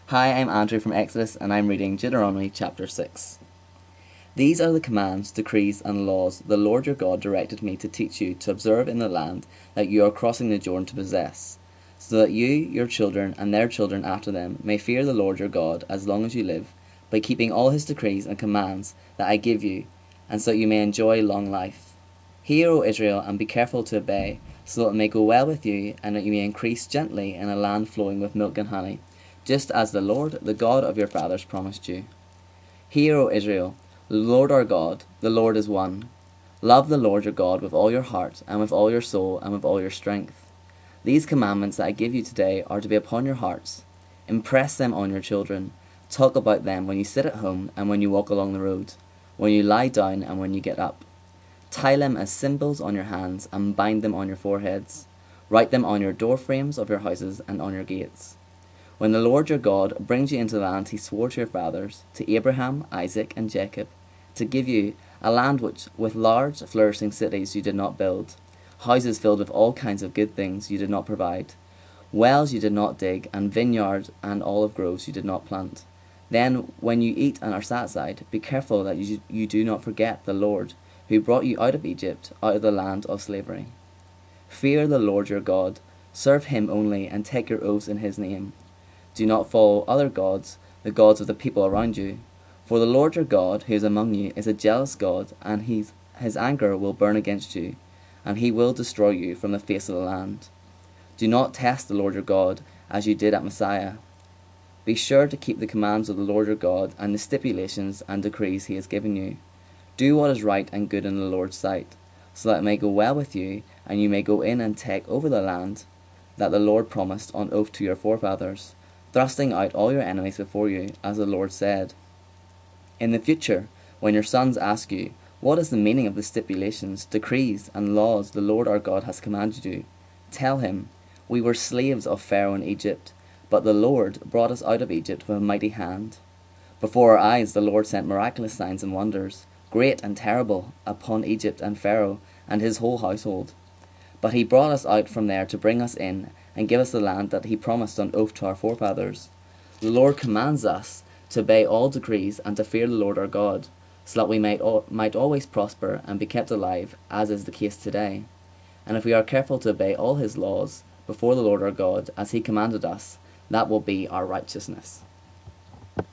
Hi, I'm Andrew from Exodus, and I'm reading Deuteronomy chapter 6. These are the commands, decrees, and laws the Lord your God directed me to teach you to observe in the land that you are crossing the Jordan to possess, so that you, your children, and their children after them may fear the Lord your God as long as you live, by keeping all his decrees and commands that I give you, and so that you may enjoy long life. Hear, O Israel, and be careful to obey, so that it may go well with you, and that you may increase gently in a land flowing with milk and honey, just as the Lord, the God of your fathers, promised you. Hear, O Israel, the Lord our God, the Lord is one. Love the Lord your God with all your heart, and with all your soul, and with all your strength. These commandments that I give you today are to be upon your hearts. Impress them on your children. Talk about them when you sit at home and when you walk along the road, when you lie down and when you get up. Tie them as symbols on your hands and bind them on your foreheads. Write them on your doorframes of your houses and on your gates. When the Lord your God brings you into the land he swore to your fathers, to Abraham, Isaac, and Jacob, to give you, a land with large, flourishing cities you did not build, houses filled with all kinds of good things you did not provide, wells you did not dig, and vineyards and olive groves you did not plant. Then, when you eat and are satisfied, be careful that you do not forget the Lord, who brought you out of Egypt, out of the land of slavery. Fear the Lord your God, serve him only, and take your oaths in his name. Do not follow other gods, the gods of the people around you. For the Lord your God, who is among you, is a jealous God, and his anger will burn against you, and he will destroy you from the face of the land. Do not test the Lord your God, as you did at Messiah. Be sure to keep the commands of the Lord your God, and the stipulations and decrees he has given you. Do what is right and good in the Lord's sight, so that it may go well with you, and you may go in and take over the land that the Lord promised on oath to your forefathers, thrusting out all your enemies before you, as the Lord said. In the future, when your sons ask you, what is the meaning of the stipulations, decrees, and laws the Lord our God has commanded you, tell him, we were slaves of Pharaoh in Egypt, but the Lord brought us out of Egypt with a mighty hand. Before our eyes the Lord sent miraculous signs and wonders, great and terrible, upon Egypt and Pharaoh and his whole household. But he brought us out from there to bring us in and give us the land that he promised on oath to our forefathers. The Lord commands us to obey all decrees and to fear the Lord our God, so that we might always prosper and be kept alive, as is the case today. And if we are careful to obey all his laws before the Lord our God, as he commanded us, that will be our righteousness.